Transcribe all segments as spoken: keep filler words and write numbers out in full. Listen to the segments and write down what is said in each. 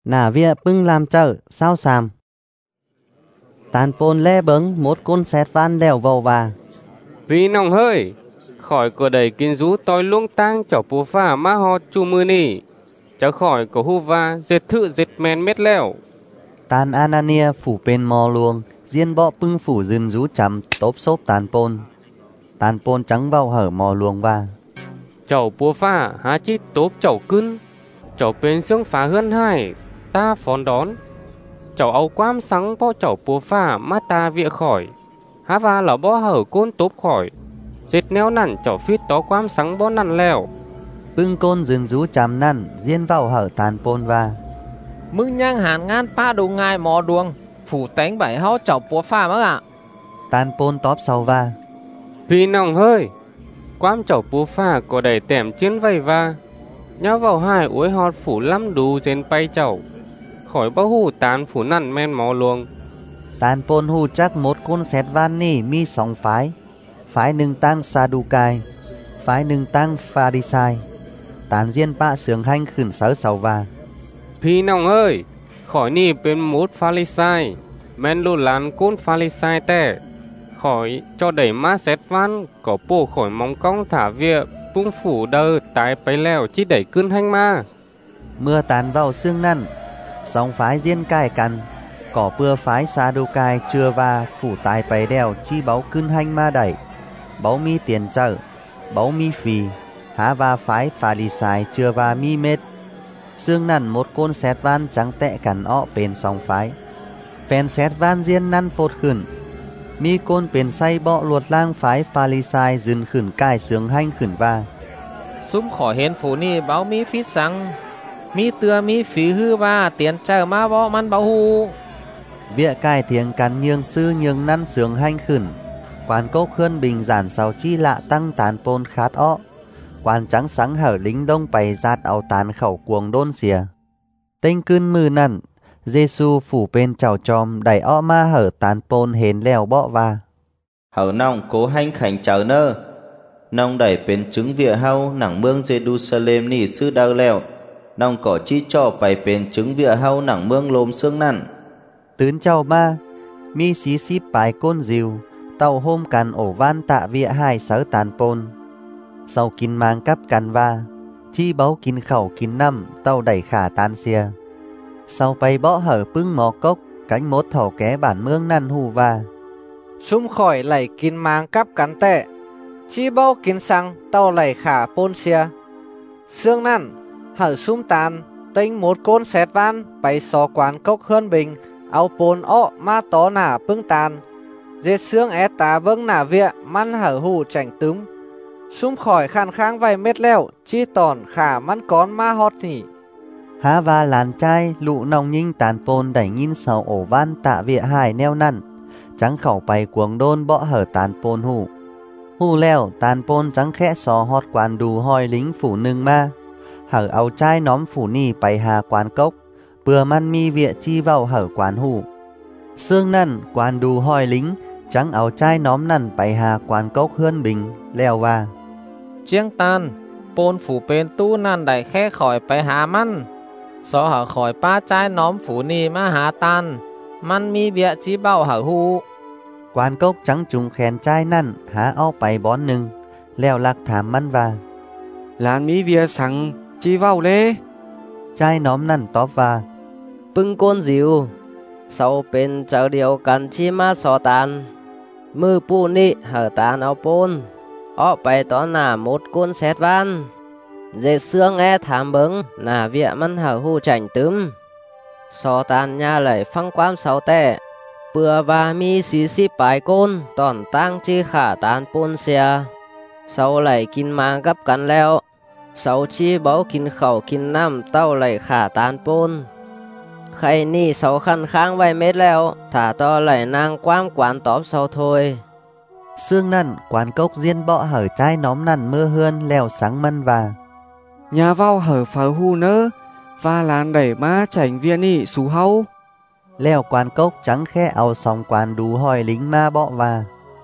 Nà vía bưng làm chợ sao xàm. Tàn pôn lê bấng một con xét van lèo vào và. Vì nòng hơi, khỏi cửa đầy kinh rú tôi luông tang chỏ bùa phà má ho chu mư nì. Cháu khỏi có hù va dệt thự dệt men mết lèo. Tàn Anania phủ bên mò luông, diên bọ bưng phủ dừng rú chấm tốp xốp tàn pôn. Tàn pôn trắng vào hở mò luông và. Cháu bùa phà há chi tốp cháu cưng. Cháu bên xương phá hơn hai, ta phón đón. Cháu áo quam sáng bó cháu bùa phà má ta vịa khỏi. Há va là bó hở côn tốp khỏi. Dệt neo nằn cháu phít tó quam sáng bó nằn lèo. Bưng côn dừng rú chấm nằn, diên vào hở tàn pôn và. Mưng nhang hàn ngan pa đủ ngài mò đuông. Phủ tánh bảy hó cháu bùa phà mất ạ. Tàn pôn tóp sau va. Vì nòng hơi, quam cháu bùa phà có đầy tẻm chiến vầy va. Nhó vào hai uối họt phủ lắm đu trên bay cháu. Khỏi bao hù tàn phủ nằn men mò luông. Tàn pôn hù chắc một con xét van nì mi sóng phái. Phái nâng tăng Sadukai, phái nâng tăng Pharisai. Tàn diên bạ sướng hành khửn sớ sầu và. Phi nòng ơi, khỏi nì bên mốt Pharisai, men lô lán côn Pharisai tè. Khỏi cho đẩy má xét van, có bổ khỏi mong cong thả việc, bung phủ đơ tái bấy lèo chỉ đẩy cơn hành ma. Mưa tàn vào xương năn, sóng phái diên cài cằn. Có bưa phái Sadukai chưa và phủ tài bấy đèo chi báo cơn hành ma đẩy. Báo mi tiền trợ, báo mi phì, há và phái Pharisai chưa và mi mết. Xương nằn một con xét van trắng tẹ cắn ọ bên song phái. Phèn xét van diên năn phột khửn. Mi côn bên say bọ luột lang phái Pharisai dừng khửn cài sướng hành khửn va. Xúm khỏi hiến phủ ni báo mi phít sáng. Mi tưa mi phí hư ba tiền chờ ma bó man báo hù. Vịa cài tiếng cắn nhường sư nhường năn sướng hành khửn. Quán cốc khươn bình giản sầu chi lạ tăng tàn pôn khát ọ. Quán trắng sáng hở lính đông bày giạt áo tàn khẩu cuồng đôn xìa. Tinh cươn mư nặn, Giê-xu phủ bên chào tròm đẩy ọ ma hở tàn pôn hến lèo bọ va. Hở nòng cố hành khảnh cháu nơ. Nòng đẩy bên trứng vịa hau nẳng mương Jerusalem nỉ sư đau lèo. Nòng có chi cho bày bên trứng vịa hau nẳng mương lôm xương nặn. Tướn chào ma, mi xí xíp bài côn dìu. Tàu hôm cằn ổ van tạ vịa hai sớ tàn pôn. Sau kín mang cắp cằn va, chi báu kín khẩu kín năm tàu đẩy khả tan xìa. Sau bay bõ hở bưng mò cốc, cánh mốt thổ ké bản mương năn hù va. Xung khỏi lẩy kín mang cắp cắn tệ, chi báu kín xăng tàu lẩy khả pôn xìa. Xương năn, hở xung tàn, tinh một côn xét van, bay xó quán cốc hơn bình, áo pôn ọ ma tó nả bưng tàn. Dệt xương ép tá vâng nả vịa, măn hở hù chảnh túm. Xung khỏi khăn kháng vay mết leo, chi tòn khả măn con ma hót nhỉ. Há va làn chai lụ nòng nhinh tàn pôn đẩy nhìn sầu ổ van tạ vịa hài neo năn. Trắng khẩu bày cuồng đôn bọ hở tàn pôn hù. Hù leo tàn pôn trắng khẽ xò hót quán đù hoi lính phủ nương ma. Hở áo chai nóm phủ nì bày hà quán cốc. Bừa măn mi vịa chi vào hở quán hù. Xương năn quán đù hoi lính. Trắng áo chai nóm nằn bày hà quán cốc hươn bình leo va. Chiếng tan, pôn phủ bên tu nàn đẩy khe khỏi bày hà măn. Xó hở khỏi ba chai nóm phủ ni ma hà tan. Man mi bịa chí bảo hở hù. Quán cốc trắng trùng khen chai nằn há áo bày bón nưng. Leo lạc thảm măn va. Làn mi vía sáng chi vào lê. Chai nóm nằn tóp va. Bưng côn dìu. Sau bên chờ điều cần chi ma xó tàn. Mư pu nị hở tàn áo pôn. Ọ bày tó nà một côn xét van. Dệt xương e thảm bứng nà vịa măn hở hù chảnh túm. Xó tàn nha lẩy phăng quam sáu tệ. Bừa và mi xí xíp bài côn tòn tăng chi khả tàn pôn xìa. Sau lẩy kín mang gấp cắn leo. Sau chi báu kín khẩu kín năm tàu lẩy khả tàn pôn. Khay ni sáu khăn kháng vay mết leo. Thả to lẩy nàng quam quán tóp sau thôi. Xương nằn quán cốc diên bọ hở chai nóm nằn mưa hươn leo sáng mân và. Nhà vào hở pháo hù nơ. Và làn đẩy ma chảnh viên nị xú hâu. Leo quán cốc trắng khe áo sóng quán đú hoi lính ma bọ và.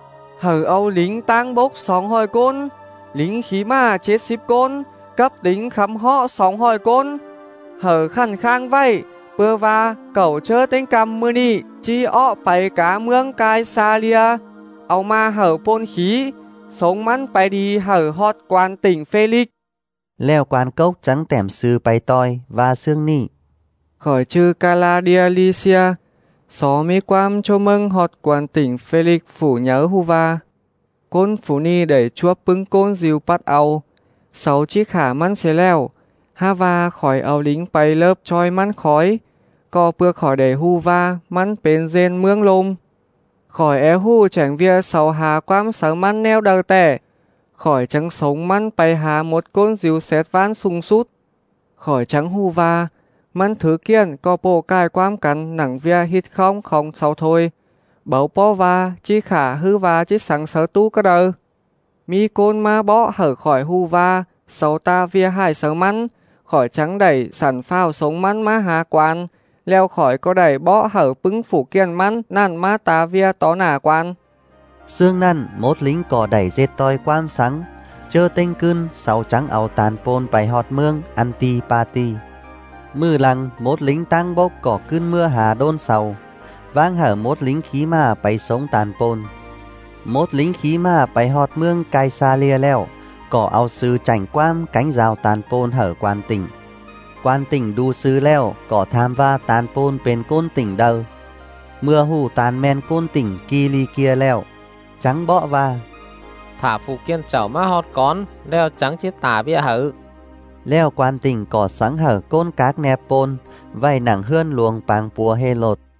Hở âu lính tăng bốc sóng hoi côn. Lính khí ma chết xíp côn. Cấp tính khắm họ sóng hoi côn. Hở khăn khang vay. Bưa va cậu chớ tính cầm mưa nị chi ọ phải cả mương cai xa lia. Áo ma hở pôn khí, sống mắn phải đi hở hot quan tỉnh Felix. Leo quan cốc trắng tẻm sư bay toi và xương nị. Khỏi chư Caladia Lycia, xó mi quam cho mừng hot quan tỉnh Felix phủ nhớ hu va. Côn phủ ni để chúa bưng côn diều bắt áo. Sáu chiếc khả mắn xế leo. Ha va khỏi áo lính bay lớp choi mắn khói. Có bưa khỏi để hu va mắn bên dên mương lôm. Khỏi é hu chẳng vía sáu hà quam sáng mắn neo đờ tẻ. Khỏi trắng sống mắn bay hà một côn diều xét ván sung sút. Khỏi trắng hu va mắn thứ kiên có bộ cài quam cắn nặng vía hít không không sao thôi. Bảo bó va chi khả hư va chi sáng sớ tu cơ đờ. Mi côn ma bó hở khỏi hu va sáu ta vía hai sáng mắn. Khỏi trắng đẩy sản phao sống mắn má hà quan. Leo khỏi có đẩy bó hở bứng phủ kiên mắn nàn má ta vía tó nà quan. Xương năn một lính cỏ đẩy dệt toi quam sáng. Chơ tinh cưng sáu trắng áo tàn pôn bài họt mương Antipati. Mư lăng một lính tăng bốc cỏ cưng mưa hà đôn sầu. Vang hở một lính khí ma bay sống tàn pôn. Một lính khí ma bay họt mương cai xa lia leo. Cỏ áo sư chảnh quam cánh rào tàn pôn hở quan tỉnh. Quan tỉnh đu sư leo cỏ tham va tàn pôn bên côn tỉnh đầu. Mưa hù tàn men côn tỉnh kỳ ly kia leo. Trắng bọ va. Thả phụ kiên chảo má hot con, leo trắng chiếc tả bia hở. Leo quan tỉnh cỏ sáng hở côn các nẹp pôn. Vầy nặng hơn luồng bàng pùa hê lột.